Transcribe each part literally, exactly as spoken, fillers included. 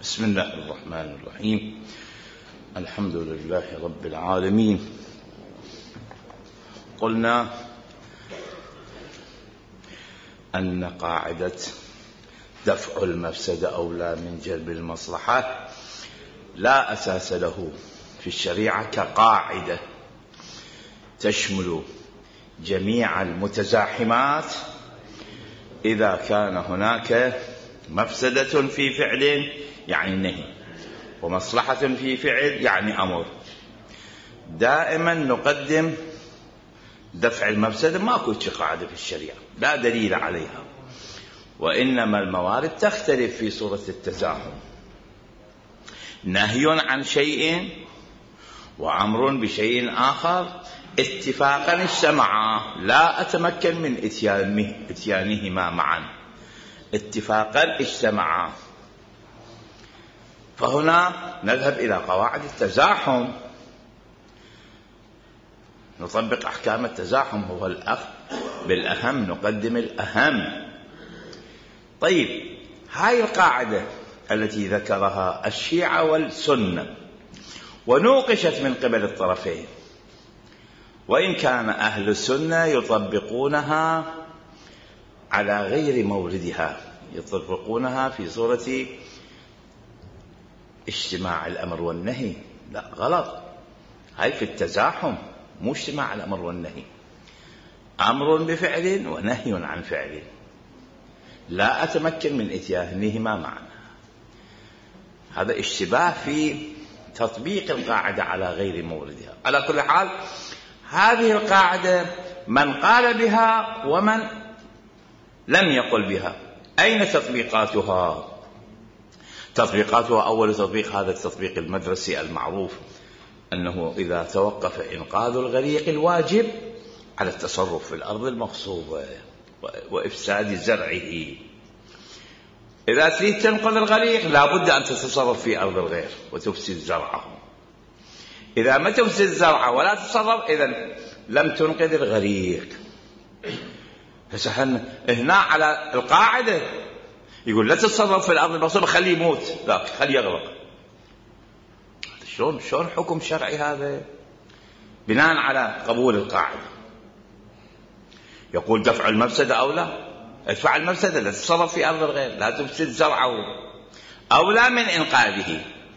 بسم الله الرحمن الرحيم. الحمد لله رب العالمين. قلنا أن قاعدة دفع المفسدة أولى من جلب المصلحة لا أساس له في الشريعة كقاعدة تشمل جميع المتزاحمات إذا كان هناك مفسدة في فعل يعني نهي ومصلحة في فعل يعني أمر. دائما نقدم دفع المفسدة، ماكو قاعدة في الشريعة، لا دليل عليها، وإنما الموارد تختلف في صورة التزاحم. نهي عن شيء وأمر بشيء آخر اتفاقا اجتمعا، لا أتمكن من إتيانهما معا، اتفاقا اجتمعا. فهنا نذهب إلى قواعد التزاحم، نطبق أحكام التزاحم، هو الأخذ بالأهم، نقدم الأهم. طيب، هاي القاعدة التي ذكرها الشيعة والسنة ونوقشت من قبل الطرفين، وإن كان أهل السنة يطبقونها على غير موردها، يطبقونها في صورة اجتماع الأمر والنهي. لا، غلط، هاي في التزاحم، مو اجتماع الأمر والنهي، أمر بفعل ونهي عن فعل، لا أتمكن من إتيانهما معا. هذا اشتباه في تطبيق القاعدة على غير موردها. على كل حال، هذه القاعدة من قال بها ومن لم يقل بها. أين تطبيقاتها؟ تطبيقاتها أول تطبيق هذا التطبيق المدرسي المعروف، أنه إذا توقف إنقاذ الغريق الواجب على التصرف في الأرض المغصوبة وإفساد زرعه. إذا تريد تنقذ الغريق لابد أن تتصرف في أرض الغير وتفسد زرعه. إذا ما تفسد زرعه ولا تتصرف، إذن لم تنقذ الغريق. هنا على القاعدة يقول لا تتصرف في الأرض المغصوبة، خليه يموت، لا خليه يغرق. شلون شلون حكم شرعي هذا بناء على قبول القاعدة؟ يقول دفع المفسدة أولى، ادفع المفسدة، لا تتصرف في أرض الغير، لا تفسد زرعه، أولى من إنقاذه،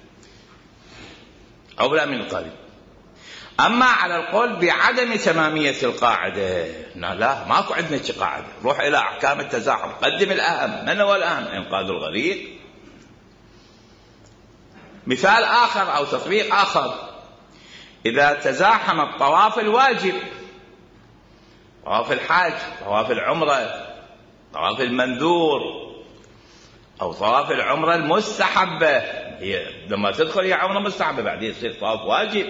أولى من إنقاذه. أما على القول بعدم تمامية القاعدة، لا، ماكو عندنا قاعدة، روح إلى أحكام التزاحم، قدم الأهم. من هو الأهم؟ إنقاذ الغريق. مثال آخر أو تطبيق آخر، إذا تزاحم الطواف الواجب، طواف الحج، طواف العمرة، طواف المنذور، أو طواف العمرة المستحبة، هي لما تدخل هي عمرة مستحبة بعدين يصير طواف واجب.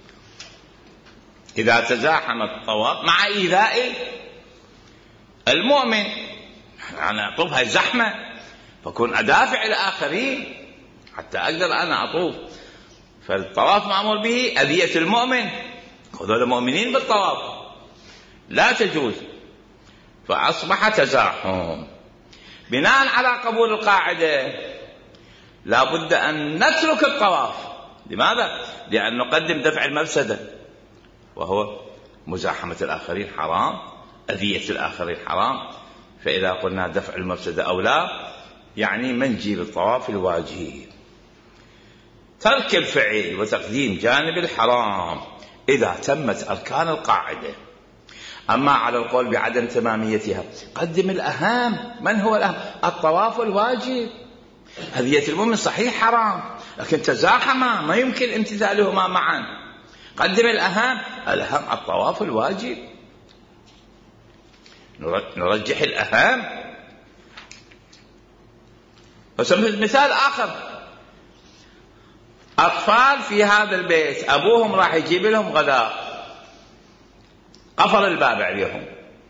إذا تزاحم الطواف مع إيذاء المؤمن، أنا أطوف هاي زحمة، فكون أدافع الآخرين حتى أقدر أنا أطوف، فالطواف معمول به أذية المؤمن، هذول مؤمنين بالطواف، لا تجوز. فأصبح تزاحم. بناء على قبول القاعدة لا بد أن نترك الطواف. لماذا؟ لأن نقدم دفع المفسدة، وهو مزاحمة الآخرين حرام، أذية الآخرين حرام. فإذا قلنا دفع المفسدة أولى يعني منجي بالطواف الواجب. ترك الفعل وتقديم جانب الحرام إذا تمت أركان القاعدة. أما على القول بعدم تماميتها، قدم الأهم. من هو الأهم؟ الطواف الواجب. أذية المؤمن صحيح حرام، لكن تزاحما ما يمكن امتثالهما معا. قدم الأهم، الأهم الطواف الواجب، نرجح الأهم. مثال آخر، أطفال في هذا البيت أبوهم راح يجيب لهم غداء، قفل الباب عليهم،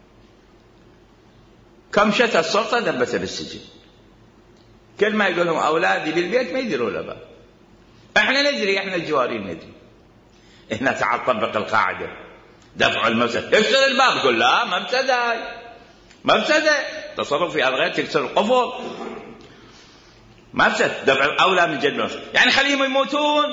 كمشت السلطة دبته بالسجن. كل ما يقول لهم أولادي بالبيت ما يديروا له باب، احنا ندري، احنا الجوارين ندري. هنا تعال طبق القاعدة، دفع المفسدة، يكسر الباب، يقول لا مفسدة، مفسدة، تصرف في الغير تكسر القفل. مفسدة، دفع أولى من جلب المصلحة. يعني خليهم يموتون.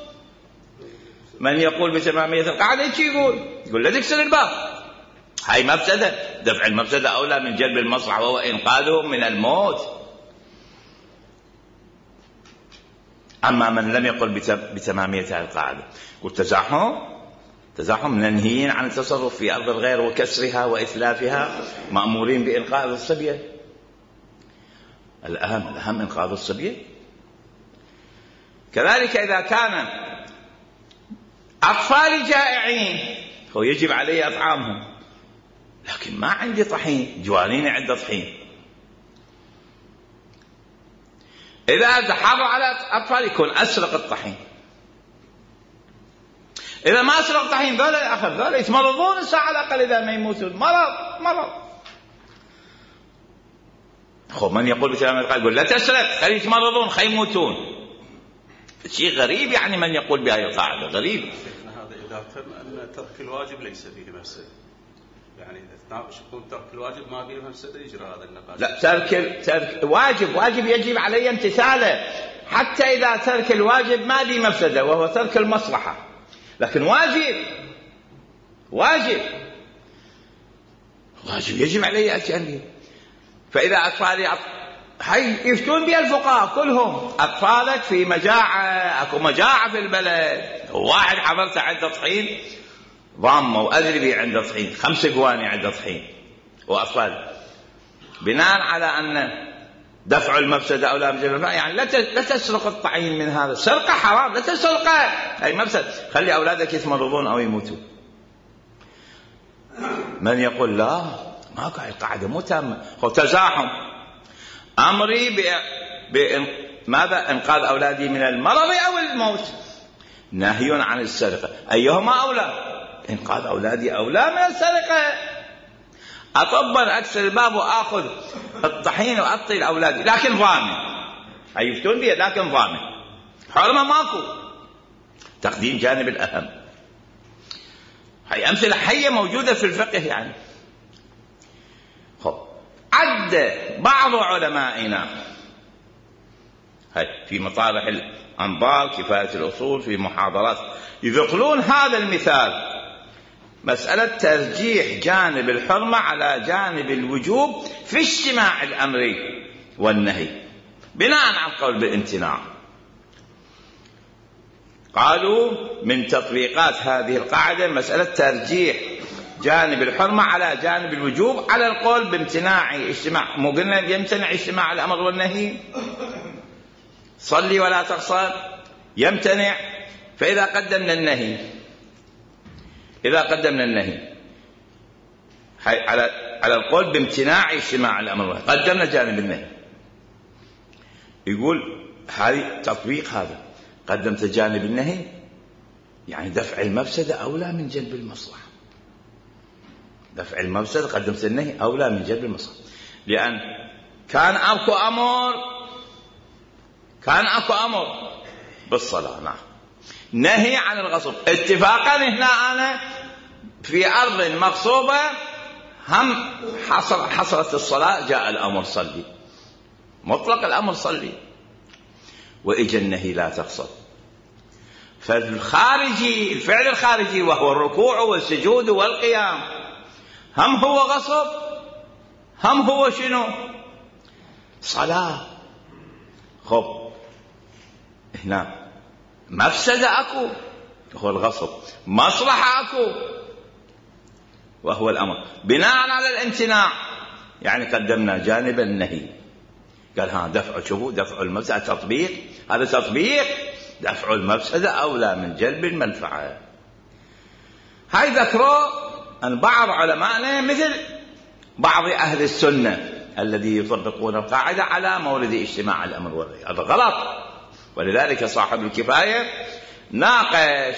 من يقول بتمامية القاعدة يجي يقول يقول لا تكسر الباب، هاي مفسدة، دفع المفسدة أولى من جلب المصلحة وهو إنقاذهم من الموت. أما من لم يقل بتمامية القاعدة والتزاحم تزاحم منهيين عن التصرف في أرض الغير وكسرها وإتلافها، مأمورين بإنقاذ الصبية. الأهم الأهم إنقاذ الصبية. كذلك إذا كان أطفال جائعين هو يجب علي أطعامهم، لكن ما عندي طحين، جوانيني عنده طحين. إذا تحرى على أطفال يكون أسرق الطحين. إذا ما أسرق الطحين ذولا أخذ ذولا يتمرضون الساعة على الأقل إذا ما يموتون، مرض مرض. خو من يقول بسلام القلب يقول لا تسرق، خلي يتمرضون خلي يموتون. شيء غريب يعني من يقول بهذه القاعدة غريب. هذا إذا تم أن ترك الواجب ليس فيه مفسدة، يعني إذا يكون ترك الواجب ما فيه مفسدة يجرى هذا النقاش. لا، ترك ترك واجب واجب يجب علي امتثاله، حتى إذا ترك الواجب ما فيه مفسدة وهو ترك المصلحة، لكن واجب واجب واجب يجب علي أتي. فإذا أطفالي هاي يفتون بها الفقهاء كلهم، أطفالك في مجاعة، أكو مجاعة في البلد، واحد حضرت عنده طحين ضامة وأدري بي عنده طحين، خمس قواني عنده طحين وأطفال، بناء على أن دفع المفسدة أو لا مجرد، يعني لا تسرق الطحين من هذا، سرقة حرام، لا تسرقه، هاي مفسد، خلي أولادك يتمرضون أو يموتوا. من يقول لا ماكو، هاي القاعدة مو تامة. هو تزاحم، أمري ب... ب... ماذا؟ إنقاذ أولادي من المرض أو الموت، نهي عن السرقة، أيهما أولى؟ إنقاذ أولادي أولى من السرقة. أطبر أكسر الباب وآخذ الطحين وأعطي لأولادي، لكن ضامن، هاي يفتون بيه لكن ضامن، حرمة ماكو. تقديم جانب الأهم، هاي أمثلة حية موجودة في الفقه. يعني خب عد بعض علمائنا هاي في مطارح الأنظار كفاية الأصول في محاضرات يذكرون هذا المثال، مسألة ترجيح جانب الحرمة على جانب الوجوب في اجتماع الأمر والنهي بناء على القول بالامتناع. قالوا من تطبيقات هذه القاعدة مسألة ترجيح جانب الحرمة على جانب الوجوب على القول بامتناع اجتماع. مو قلنا يمتنع اجتماع الأمر والنهي؟ صلي ولا تقصر يمتنع. فإذا قدمنا النهي إذا قدمنا النهي على على القول بامتناع اجتماع الأمر والنهي، قدمنا جانب النهي، يقول هذه تطبيق، هذا قدمت جانب النهي يعني دفع المفسدة أولى من جلب المصلحة. دفع المفسدة قدمت النهي أولى من جلب المصلحة، لأن كان أكو أمر كان أكو أمر بالصلاة، نعم، نهي عن الغصب اتفاقا. هنا أنا في أرض مغصوبة هم حصل حصلت الصلاة، جاء الأمر صلي، مطلق الأمر صلي، وإجا النهي لا تغصب. فالخارجي الفعل الخارجي وهو الركوع والسجود والقيام هم هو غصب، هم هو شنو؟ صلاة. خب هنا مفسدة أكو وهو الغصب، مصلحة أكو وهو الأمر، بناء على الامتناع يعني قدمنا جانب النهي. قال ها دفع شبه دفع المفسدة، تطبيق، هذا تطبيق، دفع المفسدة أولى من جلب المنفعة. هاي ذكروا أن بعض علمائنا مثل بعض أهل السنة الذي يطبقون القاعدة على مورد اجتماع الأمر والنهي، هذا غلط. ولذلك صاحب الكفاية ناقش،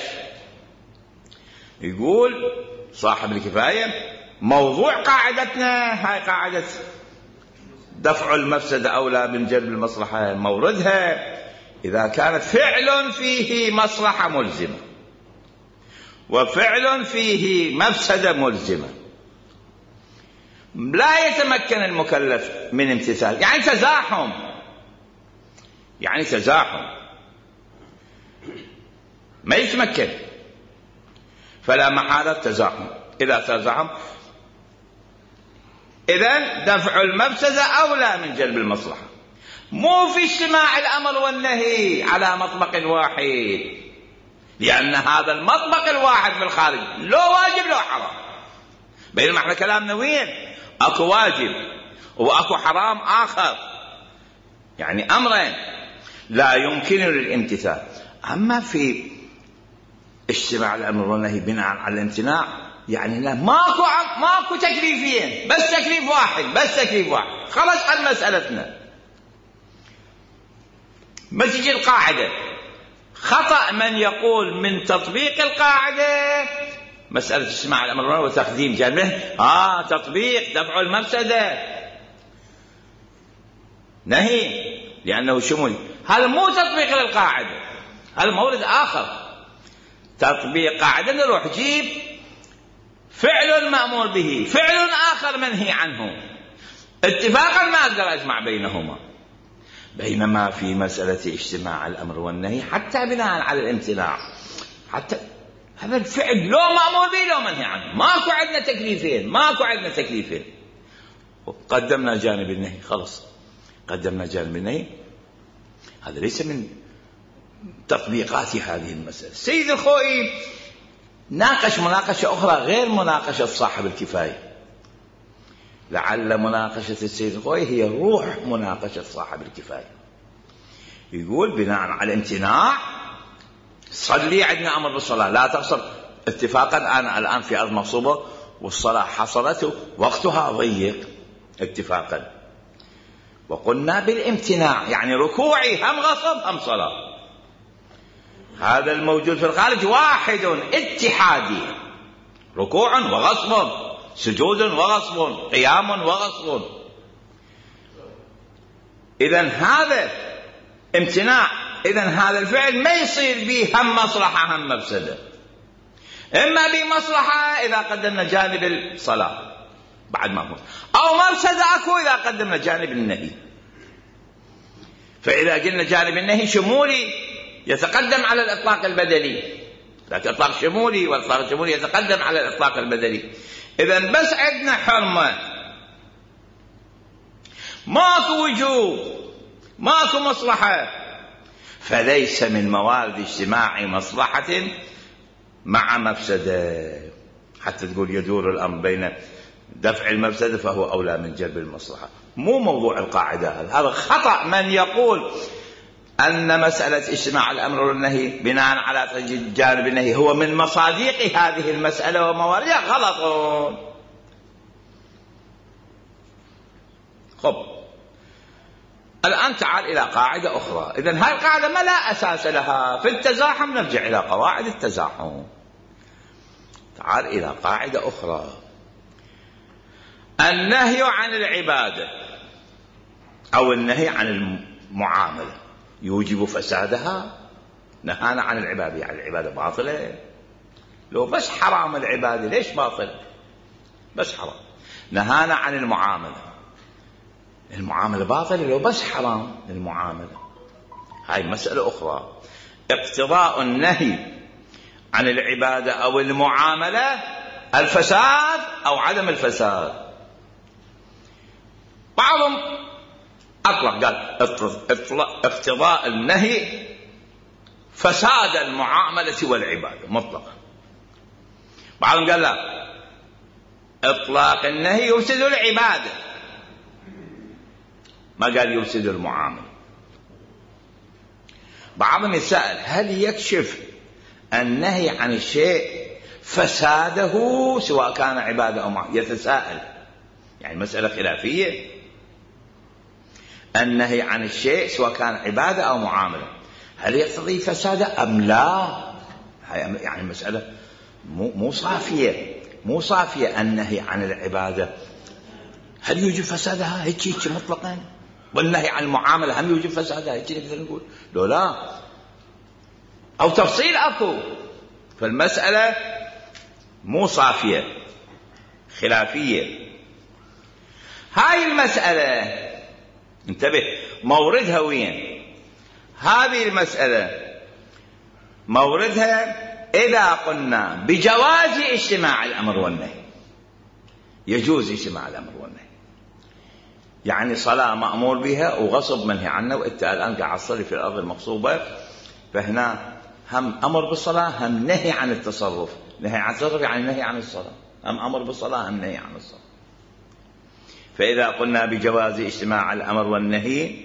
يقول صاحب الكفاية موضوع قاعدتنا هاي قاعدة دفع المفسدة أولى من جلب المصلحة، موردها إذا كانت فعل فيه مصلحة ملزمة وفعل فيه مفسدة ملزمة لا يتمكن المكلف من امتثال، يعني تزاحم، يعني تزاحم ما يتمكن، فلا محالة تزاحم. إذا تزاحم إذن دفع المفسدة أولى من جلب المصلحة. مو في اجتماع الأمر والنهي على مطبق واحد، لأن هذا المطبق الواحد في الخارج لو واجب لو حرام. بينما احنا كلامنا وين؟ اكو واجب واكو حرام آخر، يعني أمرين لا يمكن للامتثال. أما في اجتماع الأمر والنهي بناء على الامتناع، يعني لا ماكو ماكو تكليفين، بس تكليف واحد، بس تكليف واحد، خلاص حل مسألتنا. ما تجي القاعدة خطأ من يقول من تطبيق القاعدة مسألة اجتماع الأمر والنهي وتقديم جانبه آه تطبيق دفع المفسدة نهي، لأنه شمولي. هذا مو تطبيق للقاعدة، هذا مورد آخر. تطبيق قاعدة نروح جيب فعل المأمور به، فعل آخر منهي عنه، اتفاقا ما أقدر أجمع بينهما. بينما في مسألة اجتماع الأمر والنهي حتى بناء على الامتناع، حتى هذا الفعل لو مأمور به لو منهي عنه، ماكو عندنا تكليفين، ماكو عندنا تكليفين. قدمنا جانب النهي، خلص قدمنا جانب النهي. هذا ليس من تطبيقات هذه المسألة. السيد الخوئي ناقش مناقشة أخرى غير مناقشة صاحب الكفاية. لعل مناقشة السيد الخوئي هي روح مناقشة صاحب الكفاية. يقول بناء على امتناع صلي، عندنا أمر بالصلاة لا تقصر، اتفاقا أنا الآن في أرض مغصوبة والصلاة حصلت وقتها ضيق اتفاقا، وقلنا بالامتناع يعني ركوعي هم غصب هم صلاة. هذا الموجود في الخارج واحد اتحادي، ركوع وغصب، سجود وغصب، قيام وغصب. إذن هذا امتناع، إذن هذا الفعل ما يصير به هم مصلحة هم مفسدة. إما بمصلحة إذا قدمنا جانب الصلاة بعد ما هو، أو مفسدة أكو إذا قدمنا جانب النهي. فإذا قلنا جانب النهي شمولي يتقدم على الإطلاق البدلي، لكن إطلاق شمولي والإطلاق الشمولي يتقدم على الإطلاق البدلي. إذن بس عندنا حرمة، ماكو وجوب، ماكو مصلحة، فليس من موارد اجتماع مصلحة مع مفسدة حتى تقول يدور الأمر بين دفع المفسدة فهو أولى من جلب المصلحة. مو موضوع القاعدة هذا. هذا خطأ من يقول أن مسألة اجتماع الأمر والنهي بناء على جانب النهي هو من مصادق هذه المسألة ومواردها، غلط. خب الآن تعال إلى قاعدة أخرى. إذن هاي القاعدة ما لا أساس لها في التزاحم، نرجع إلى قواعد التزاحم. تعال إلى قاعدة أخرى. النهي عن العبادة أو النهي عن المعاملة يوجب فسادها. نهانا عن العبادة، يعني العبادة باطلة. لو بس حرام العبادة ليش باطل؟ بس حرام. نهانا عن المعاملة، المعاملة باطلة لو بس حرام المعاملة. هاي مسألة أخرى. اقتضاء النهي عن العبادة أو المعاملة الفساد أو عدم الفساد. بعضهم أطلق قال اقتضاء النهي فساد المعاملة والعبادة مطلقا. بعضهم قال لا، اطلاق النهي يفسد العبادة، ما قال يفسد المعاملة. بعضهم يسأل هل يكشف النهي عن الشيء فساده سواء كان عبادة أو معاملة؟ يتساءل، يعني مسألة خلافية. النهي عن الشيء سواء كان عبادة أو معاملة هل يقتضي فساده أم لا؟ يعني مسألة مو مو صافية، مو صافية. النهي عن العبادة هل يوجب فسادها هيك هيك مطلقا؟ والنهي عن المعاملة هم يوجب فسادها هيك نقدر نقول؟ لو لا، أو تفصيل أكو. فالمسألة مو صافية، خلافية. هاي المسألة انتبه موردها وين؟ هذه المسألة موردها إذا قلنا بجواز اجتماع الأمر والنهي، يجوز اجتماع الأمر والنهي، يعني صلاة مأمور بها وغصب منهي عنه، وإنت الآن قاعد تصلي في الأرض المغصوبة، فهنا هم أمر بالصلاة هم نهي عن التصرف. نهي عن التصرف يعني نهي عن الصلاة، هم أمر بالصلاة هم نهي عن الصلاة. فإذا قلنا بجواز اجتماع الأمر والنهي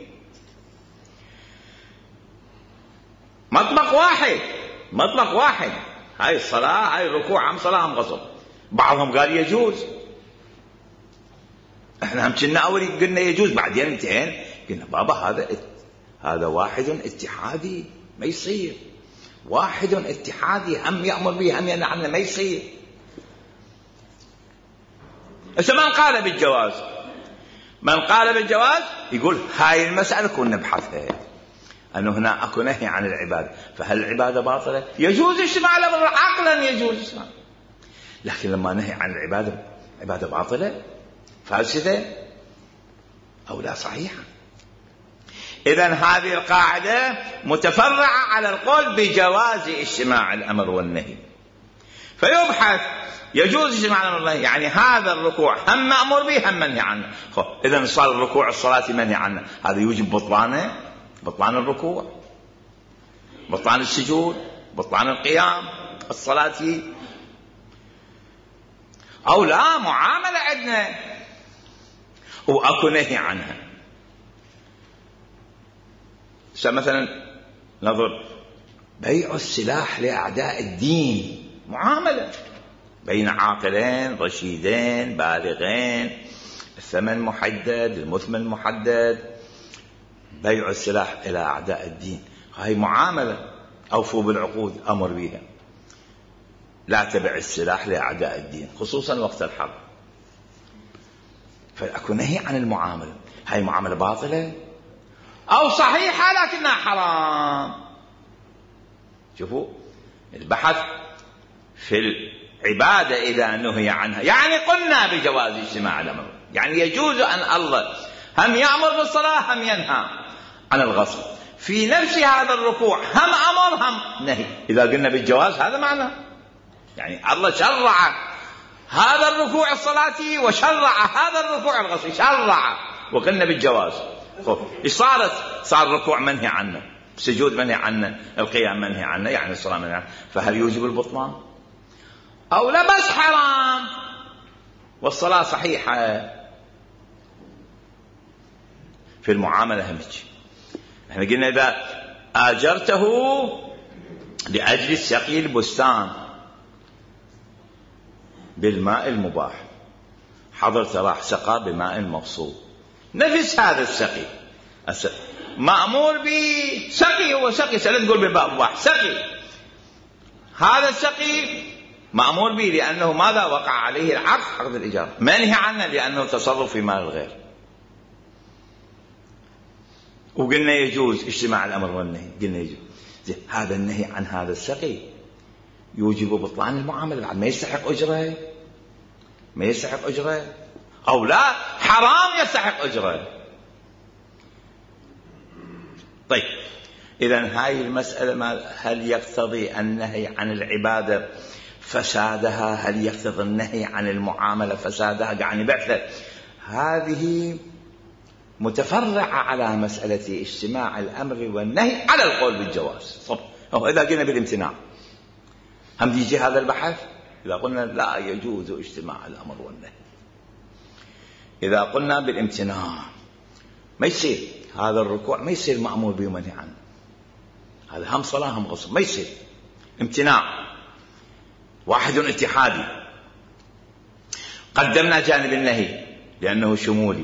مطلق واحد، مطلق واحد، هاي الصلاة هاي الركوع هم صلاة هم غصب. بعضهم قال يجوز، احنا هم كنا أول قلنا يجوز، بعدين انتهينا قلنا بابا هذا هذا واحد اتحادي ما يصير، واحد اتحادي هم يأمر به هم ينهى عنه ما يصير. إذا من قال بالجواز، من قال بالجواز يقول هاي المسألة كنا نبحثها، أنه هنا أكو نهي عن العبادة، فهل العبادة باطلة؟ يجوز اجتماع الأمر، عقلا يجوز اجتماع، لكن لما نهي عن العبادة عبادة باطلة فاسدة أو لا صحيحة. إذن هذه القاعدة متفرعة على القول بجواز اجتماع الأمر والنهي، فيبحث يجوز اجتماع الأمر والنهي، يعني هذا الركوع هم مأمور به هم منهي عنه. إذن صار الركوع الصلاة منهي عنه، هذا يوجب بطلانه، بطلان الركوع، بطلان السجود، بطلان القيام الصلاة، أو لا معاملة عندنا وأكو نهي عنها. مثلا نظر بيع السلاح لأعداء الدين، معاملة بين عاقلين رشيدين بالغين، الثمن محدد المثمن محدد، بيع السلاح إلى أعداء الدين، هاي معاملة أوفوا بالعقود أمر بها، لا تبع السلاح لأعداء الدين خصوصا وقت الحرب، فأكو نهي عن المعاملة. هاي معاملة باطلة أو صحيحة لكنها حرام. شوفوا البحث في العبادة إذا نهي عنها، يعني قلنا بجواز اجتماع الأمر، يعني يجوز أن الله هم يأمر بالصلاة هم ينهى عن الغصب في نفس هذا الركوع، هم أمر هم نهي. إذا قلنا بالجواز هذا معنى يعني الله شرع هذا الركوع الصلاتي وشرع هذا الركوع الغصبي، شرع وقلنا بالجواز. إيش صارت؟ صار الركوع منهي عنه، السجود منهي عنه، القيام منهي عنه، يعني الصلاة منهي عنه، فهل يوجب البطلان أو لا بس حرام والصلاة صحيحة؟ في المعاملة همج، احنا قلنا إذا آجرته لأجل سقي البستان بالماء المباح، حضرت راح سقى بماء مغصوب، نفس هذا السقي مأمور بسقي، هو سقي سلا تقول بالماء مباح سقي، هذا السقي مأمور به لأنه ماذا؟ وقع عليه العقد، عقد الإجارة، منهي عنه لأنه تصرف في مال الغير. وقلنا يجوز اجتماع الأمر والنهي، قلنا يجوز. هذا النهي عن هذا السقي يوجب بطلان المعاملة، بعد ما يستحق أجرة، ما يستحق أجرة أو لا حرام يستحق أجرة. طيب إذن هاي المسألة هل يقتضي النهي عن العبادة فسادها؟ هل يقتضي النهي عن المعاملة فسادها؟ يعني بعثة هذه متفرعة على مسألة اجتماع الأمر والنهي على القول بالجواز. طب إذا قلنا بالامتناع هم يجي هذا البحث؟ إذا قلنا لا يجوز اجتماع الأمر والنهي، إذا قلنا بالامتناع ما يصير هذا الركوع، ما يصير مأمور به ومنهي عنه، هذا هم صلاة هم غصب، ما يصير امتناع، واحد اتحادي. قدمنا جانب النهي لأنه شمولي.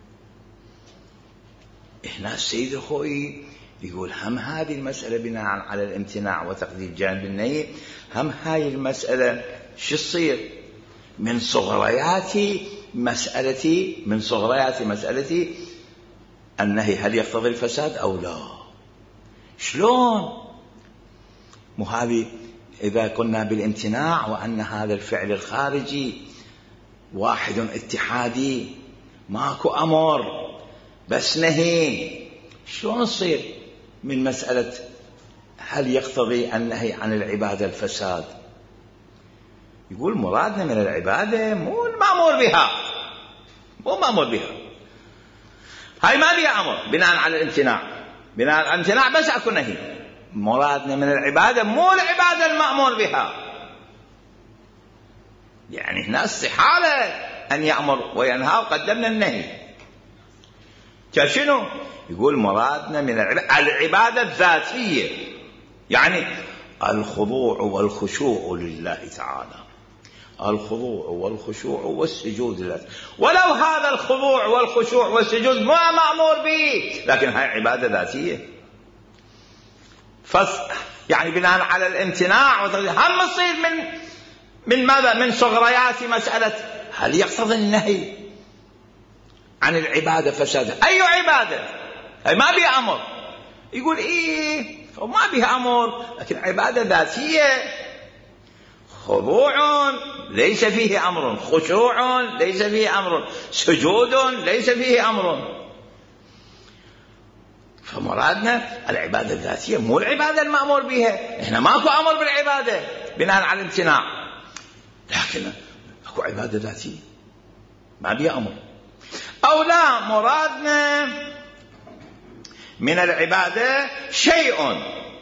هنا السيد الخوئي يقول هم هذه المسألة بناء على الامتناع وتقديم جانب النهي، هم هاي المسألة شو تصير من صغريات مسألة من صغريات مسألة النهي، هل يقتضي الفساد أو لا؟ شلون؟ مو هذه إذا كنا بالامتناع وأن هذا الفعل الخارجي واحد اتحادي ماكو أمر بس نهي، شلون تصير من مسألة هل يقتضي النهي عن العبادة الفساد؟ يقول مرادنا من العبادة مو المأمور بها، مو مأمور بها، هاي ما بها أمر بناء على الامتناع، بناء على الامتناع بس أكو نهي. مرادنا من العبادة مو العبادة المأمور بها، يعني هنا استحالة أن يأمر وينهى وقدمنا النهي. كشنو؟ يقول مرادنا من العبادة العبادة الذاتية، يعني الخضوع والخشوع لله تعالى، الخضوع والخشوع والسجود لله، ولو هذا الخضوع والخشوع والسجود ما مأمور به، لكن هاي عبادة ذاتية. فص يعني بناء على الامتناع هم يصير من من ماذا؟ من صغريات مسألة هل يقتضي النهي عن العبادة فساد؟ أي عبادة؟ هاي ما بها أمر. يقول إيه ما بها أمر، لكن عبادة ذاتية، خضوع ليس فيه أمر، خشوع ليس فيه أمر، سجود ليس فيه أمر. فمرادنا العبادة الذاتية مو العبادة المأمور بها. إحنا ماكو أمر بالعبادة بناء على الامتناع، لكن اكو عبادة ذاتية ما بها أمر. أو لا، مرادنا من العبادة شيء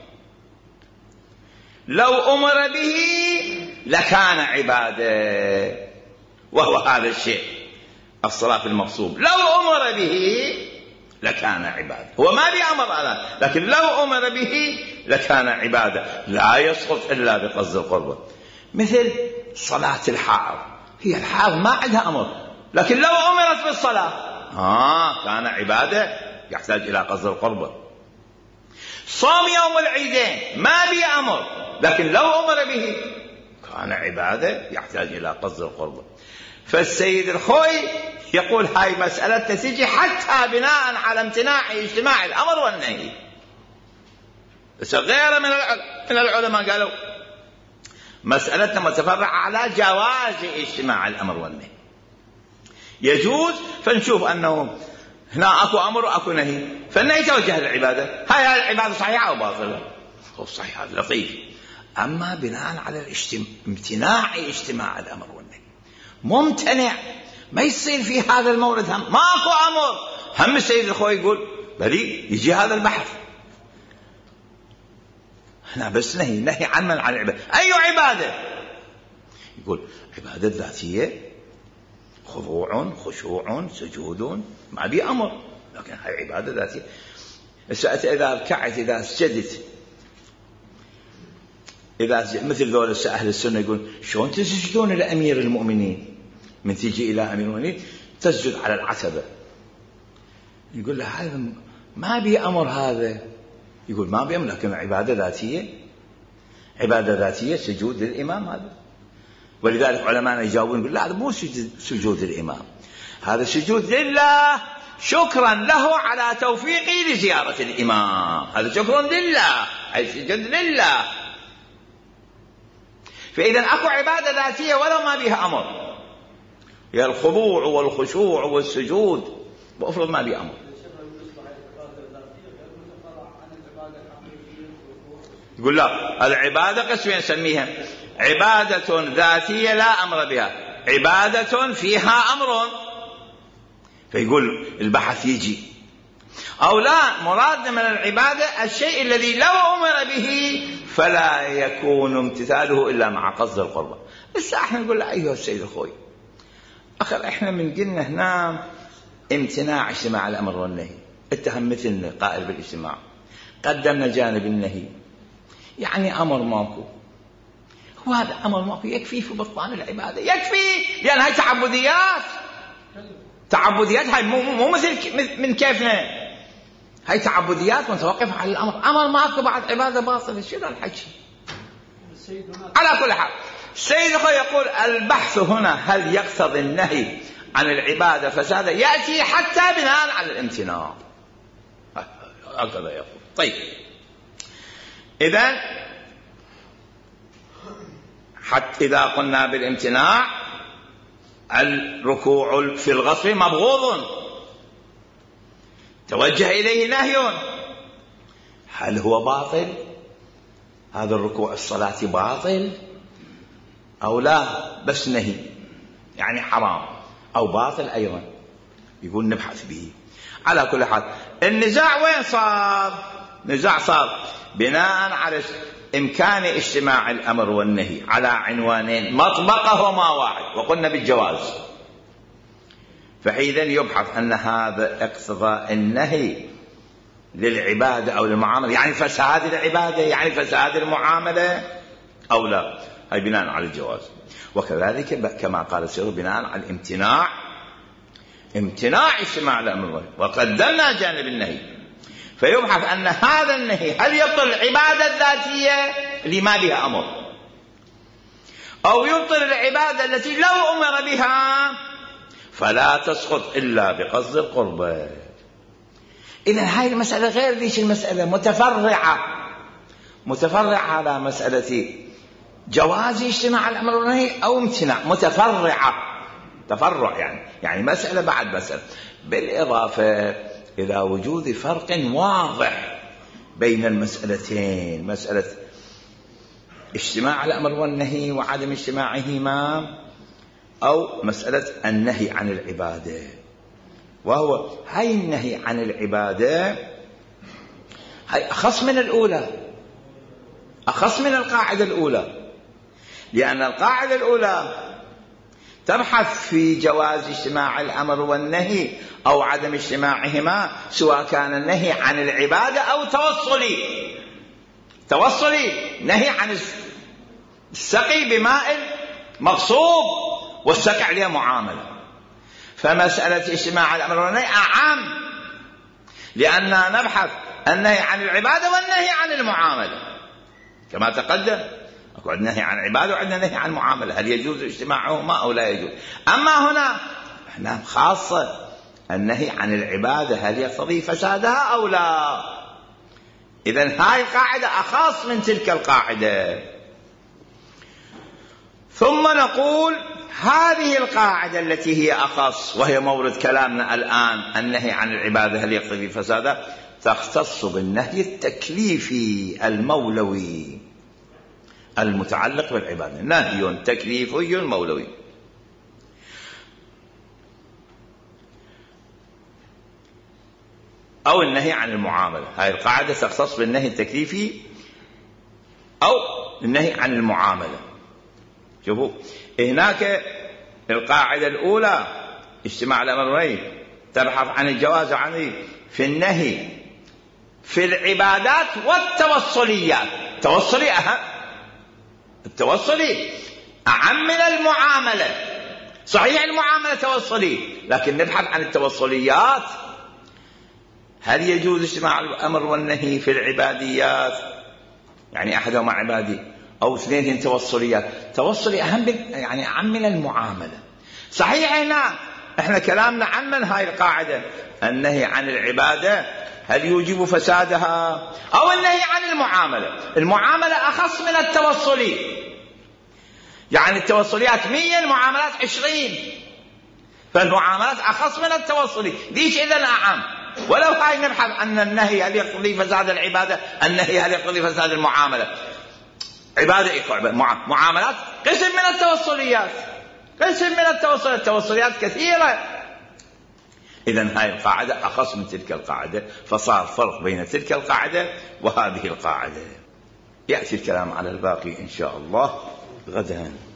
لو أمر به لكان عبادة، وهو هذا الشيء الصلاة المغصوب، لو أمر به لكان عبادة. هو ما بأمر على، لكن لو أمر به لكان عبادة، لا يسقط إلا بقصد القربة. مثل صلاة الحائض، هي الحائض ما عندها أمر، لكن لو أمرت بالصلاة آه كان عبادة يحتاج إلى قصد القربة. صوم يوم العيدين ما بي أمر، لكن لو أمر به كان عبادة يحتاج إلى قصد القربة. فالسيد الخوي يقول هاي مسألة تسجي حتى بناء على امتناع اجتماع الأمر والنهي. بس غير من من العلماء قالوا مسألتنا متفرعة على جواز اجتماع الأمر والنهي، يجوز. فنشوف أنه هنا أكو أمر وأكو نهي، فالنهي توجه للعبادة، هاي العبادة صحيحة أو باطلة؟ هو صحيح لطيف. أما بناء على امتناع اجتماع الأمر والنهي، ممتنع، ما يصير في هذا المورد، هم ماكو أمر، هم السيد الخوي يقول بلي يجي هذا البحث هنا بس نهي، نهي عن من عن العبادة. أي عبادة؟ يقول عبادة ذاتية، خضوع خشوع سجود، ما بي أمر، لكن هاي عبادة ذاتية. إذا ركعت إذا سجدت إذا مثل ذول أهل السنة يقول شلون تسجدون لأمير المؤمنين؟ من تيجي إلى أمير المؤمنين تسجد على العتبة، يقول له هذا ما بي أمر، هذا يقول ما بي أمر، لكن عبادة ذاتية، عبادة ذاتية سجود للإمام هذا. ولذلك علماء يجاوبون يقول لا هذا مو سجود للإمام، هذا سجود لله شكرا له على توفيقي لزيارة الإمام، هذا شكرا لله، أي سجود لله. فإذا أكو عبادة ذاتية ولو ما بها أمر، هي الخضوع والخشوع والسجود، وأفرض ما بها أمر. يقول لا، العبادة قسمين نسميها عبادة ذاتية لا أمر بها، عبادة فيها أمر، فيقول البحث يجي. أو لا، مرادنا من العبادة الشيء الذي لو أمر به فلا يكون امتثاله إلا مع قصد القربة. بس احنا نقول له أيها السيد الخوي، أخر احنا من قلنا هنا امتناع اجتماع الأمر والنهي، اتهم مثلنا قائل بالاجتماع، قدمنا جانب النهي، يعني أمر ماكو، وهذا أمر ماكو يكفي في بطلان العبادة، يكفي، لأن هاي تعبديات، تعبديات هاي مو, مو مثل من كيفنا، هاي تعبديات متوقفة على الأمر، أمر ماكو بعد عبادة باطلة، شنو الحكي؟ على كل حال السيد يقول البحث هنا هل يقتضي النهي عن العبادة فسادا، يأتي حتى بناء على الامتناع، هكذا يقول. طيب إذن حتى إذا قلنا بالامتناع الركوع في الغصب مبغوض توجه إليه نهي، هل هو باطل؟ هذا الركوع الصلاة باطل أو لا؟ بس نهي يعني حرام أو باطل أيضا، يقول نبحث به. على كل حال النزاع وين صار؟ نزاع صار بناء على إمكان اجتماع الأمر والنهي على عنوانين مطبقهما واحد، وقلنا بالجواز. فحينئذ يبحث أن هذا اقتضاء النهي للعبادة أو للمعاملة، يعني فساد العبادة يعني فساد المعاملة أو لا، هي بناء على الجواز. وكذلك كما قال السير بناء على الامتناع، امتناع اجتماع الأمر، وقدمنا جانب النهي. فيبحث أن هذا النهي هل يبطل العبادة الذاتية اللي ما بها أمر، أو يبطل العبادة التي لو أمر بها فلا تسقط إلا بقصد القربة. إذن هاي المسألة غير ذيك المسألة، متفرعة متفرعة على مسألة جواز اجتماع الأمر والنهي أو امتناع، متفرعة تفرع يعني يعني مسألة بعد مسألة، بالإضافة إلى وجود فرق واضح بين المسألتين، مسألة اجتماع الأمر والنهي وعدم اجتماعهما، أو مسألة النهي عن العبادة. وهو هاي النهي عن العبادة هاي أخص من الأولى، أخص من القاعدة الأولى، لأن القاعدة الأولى تبحث في جواز اجتماع الأمر والنهي أو عدم اجتماعهما، سواء كان النهي عن العبادة أو توصلي. توصلي نهي عن السقي بماء مغصوب والسقي عليه معاملة. فمسألة اجتماع الأمر والنهي أعم، لأننا نبحث النهي عن العبادة والنهي عن المعاملة كما تقدم. أكو عندنا نهي عن العبادة وعندنا نهي عن المعاملة، هل يجوز اجتماعهما أو لا يجوز؟ أما هنا احنا خاصة النهي عن العبادة هل يقتضي فسادها أو لا؟ إذن هاي القاعدة أخص من تلك القاعدة. ثم نقول هذه القاعدة التي هي أخص وهي مورد كلامنا الآن، النهي عن العبادة هل يقتضي فسادها، تختص بالنهي التكليفي المولوي المتعلق بالعبادة، نهي تكليفي مولوي. أو النهي عن المعاملة، هذه القاعدة تختص بالنهي التكليفي أو النهي عن المعاملة. شوفوا هناك القاعدة الأولى اجتماع الأمر والنهي تبحث عن الجواز عن في النهي في العبادات والتوصليات. التوصلي أهم، التوصلي أعم من المعاملة. صحيح المعاملة توصلي، لكن نبحث عن التوصليات. هل يجوز اجتماع الأمر والنهي في العباديات، يعني أحدهما عبادي أو اثنين توصليات؟ توصلي أهم يعني أعم من المعاملة. صحيح هنا احنا كلامنا عن من هاي القاعدة، النهي عن العبادة هل يوجب فسادها أو النهي عن المعاملة. المعاملة أخص من التوصلي، يعني التوصليات مية المعاملات عشرين، فالمعاملات أخص من التوصلي، ليش إذن أعم؟ ولو هاي نبحث عن النهي هل يقتضي فساد العبادة، النهي هل يقتضي فساد المعاملة. عبادة إيه؟ معاملات قسم من التوصليات، قسم من التوصليات، التوصليات كثيرة. إذن هاي القاعدة أخص من تلك القاعدة، فصار فرق بين تلك القاعدة وهذه القاعدة. يأتي الكلام على الباقي إن شاء الله غدا.